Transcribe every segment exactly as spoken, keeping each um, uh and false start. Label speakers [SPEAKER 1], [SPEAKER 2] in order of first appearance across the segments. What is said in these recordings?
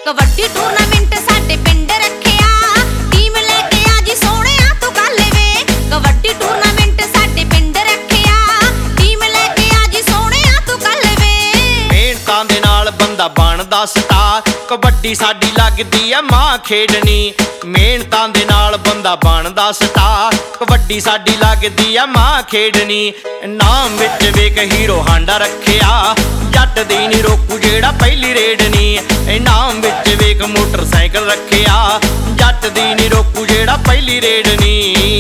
[SPEAKER 1] Kabaddi tournament साडे पिंड रखिया टीम लेके आ जी सोहणिया तू कल वे कबड्डी टूर्नामेंट साडे पिंड रखिया टीम लेके आ जी सोहणिया तू कल वे
[SPEAKER 2] मेहनतां दे नाल बंदा बनदा स्टार कबड्डी साडी लगदी आ मां खेडनी मेहनतां दे नाल बंदा बनदा स्टार कबड्डी साडी लगदी आ मां खेडनी नाम विच वेख हीरो हांडा रखिया जट दी नी रोकू जेड़ा पहली रेडनी नाम विच वेख मोटरसाइकिल रखिया जट दी नी रोकू जेड़ा पहली रेडनी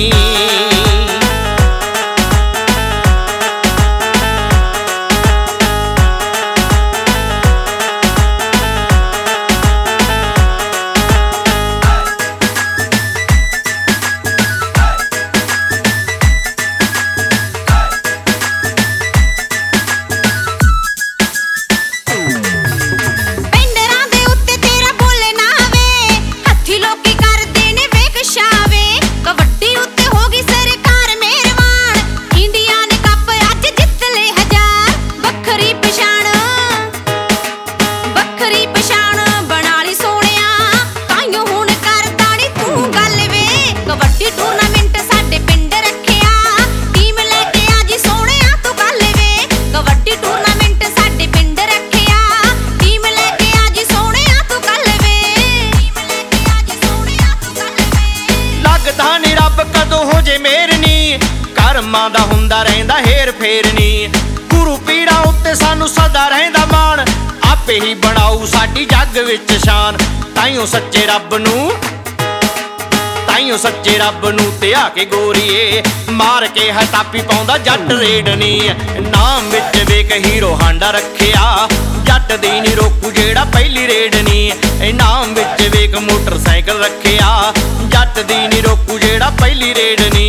[SPEAKER 2] ਕਰਮਾਂ ਦਾ ਹੁੰਦਾ ਰਹਿੰਦਾ ਹੇਰ ਫੇਰ ਨੀ ਗੁਰੂ ਪੀਰਾਂ ਉੱਤੇ ਸਾਨੂੰ ਸਦਾ ਰਹਿੰਦਾ ਮਾਣ ਆਪੇ ਹੀ ਬਣਾਉ ਸਾਡੀ ਜੱਗ ਵਿੱਚ ਸ਼ਾਨ ਤਾਈਓ ਸੱਚੇ ਰੱਬ ਨੂੰ ਤਾਈਓ ਸੱਚੇ ਰੱਬ ਨੂੰ ਧਿਆ ਕੇ ਗੋਰੀਏ ਮਾਰ ਕੇ ਹਟਾਪੀ ਪਾਉਂਦਾ ਜੱਟ ਰੇਡਨੀ ਨਾਮ ਵਿੱਚ ਵੇਖ ਹੀਰੋ ਹਾਂਡਾ ਰੱਖਿਆ ਜੱਟ ਦੀ ਨੀ ਰੋਕੂ ਜਿਹੜਾ ਪਹਿਲੀ ਰੇਡਨੀ ਨਾਮ ਵਿੱਚ ਵੇਖ ਮੋਟਰਸਾਈਕਲ ਰੱਖਿਆ ਜੱਟ ਦੀ ਨੀ ਰੋਕੂ ਜਿਹੜਾ ਪਹਿਲੀ ਰੇਡਨੀ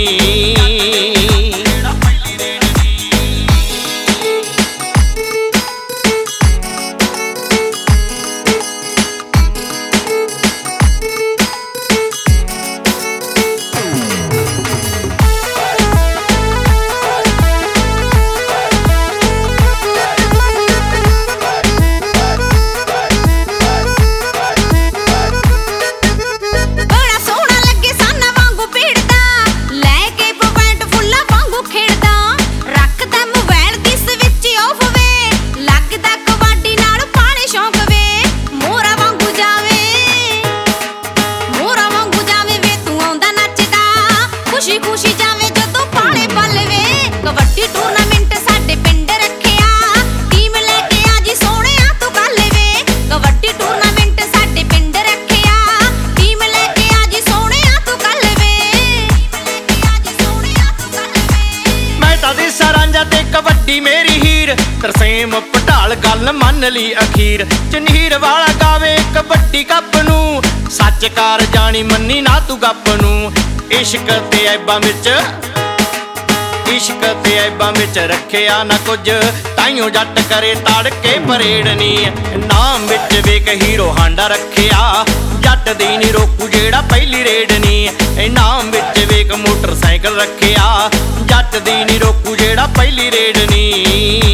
[SPEAKER 2] कबड्डी मेरी हीर तरसेम पटाल गल मन ली अखीर चनीर वाला गावे कबड्डी कप नू सच कार जानी मन्नी ना तू गप नू इश्क ते ऐबां विच इश्क ते ऐबां विच रखिया ना कुछ ताइयों जट करे तड़के परेडनी नाम विच वेख हीरो हांडा रखिया जट दी नी रोकू जेड़ा पहली रेडनी नाम विच वेख मोटरसाइकिल रखिया जट दी नी रोकू जेड़ा पहली रेडनी।